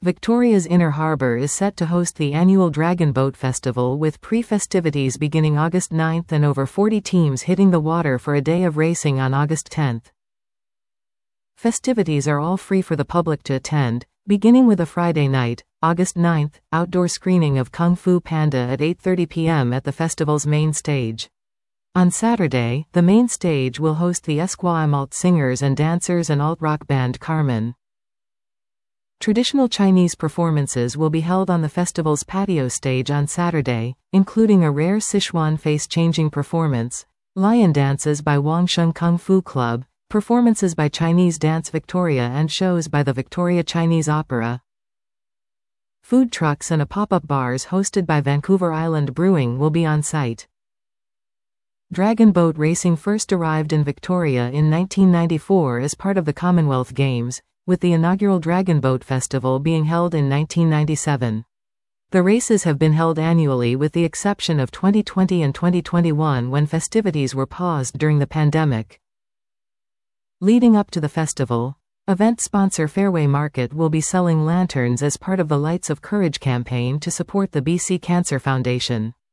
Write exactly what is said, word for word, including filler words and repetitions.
Victoria's Inner Harbour is set to host the annual Dragon Boat Festival with pre-festivities beginning August ninth and over forty teams hitting the water for a day of racing on August tenth. Festivities are all free for the public to attend, beginning with a Friday night, August ninth, outdoor screening of Kung Fu Panda at eight thirty p m at the festival's main stage. On Saturday, the main stage will host the Esquimalt alt singers and dancers and alt-rock band Carmen. Traditional Chinese performances will be held on the festival's patio stage on Saturday, including a rare Sichuan face-changing performance, lion dances by Wangsheng Kung Fu Club, performances by Chinese Dance Victoria and shows by the Victoria Chinese Opera. Food trucks and a pop-up bars hosted by Vancouver Island Brewing will be on site. Dragon boat racing first arrived in Victoria in nineteen ninety-four as part of the Commonwealth Games, with the inaugural Dragon Boat Festival being held in nineteen ninety-seven. The races have been held annually with the exception of twenty twenty and twenty twenty-one when festivities were paused during the pandemic. Leading up to the festival, event sponsor Fairway Market will be selling lanterns as part of the Lights of Courage campaign to support the B C Cancer Foundation.